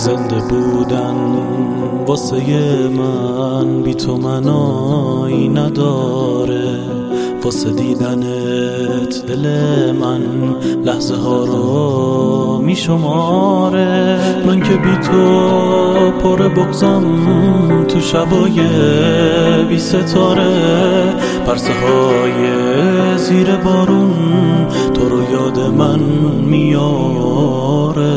زنده بودن واسه من بی تو منایی نداره، واسه دیدنت دل من لحظه ها رو می شماره. من که بی تو پر بغضم تو شبای بی ستاره، پرسه های زیر بارون تو رو یاد من میاره.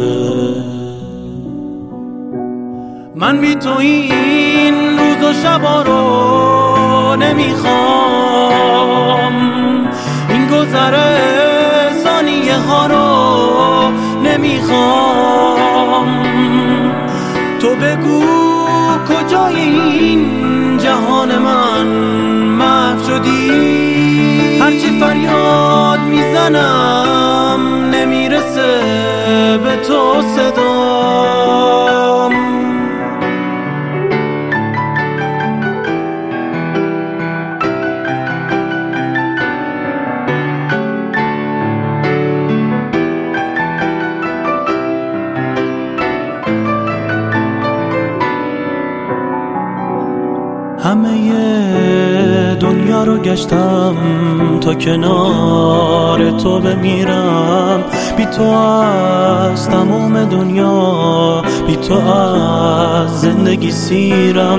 من بی تو این روز و شبا رو نمیخوام، این گذره ثانیه ها رو نمیخوام. تو بگو کجای این جهان من محو شدی، هرچی فریاد میزنم نمیرسه به تو صدام. همه دنیا رو گشتم تا کنار تو بمیرم، بی تو از تمام دنیا، بی تو از زندگی سیرم.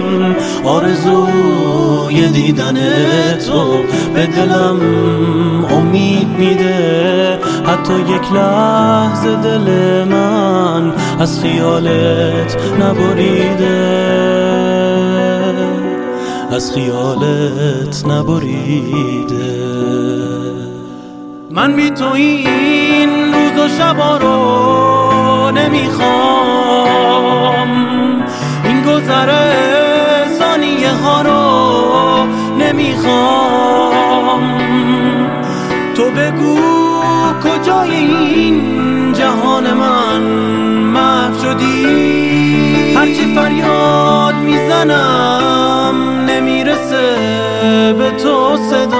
آرزوی دیدن تو به دلم امید میده، حتی یک لحظه دل من از خیالت نبریده، از خیالت نبریده. من بی تو این روز و شبا رو نمیخوام، این گذره ثانیه ها رو نمیخوام. تو بگو کجای این جهان من محو شدی، هرچی فریاد میزنم نمیرسه به تو صدا.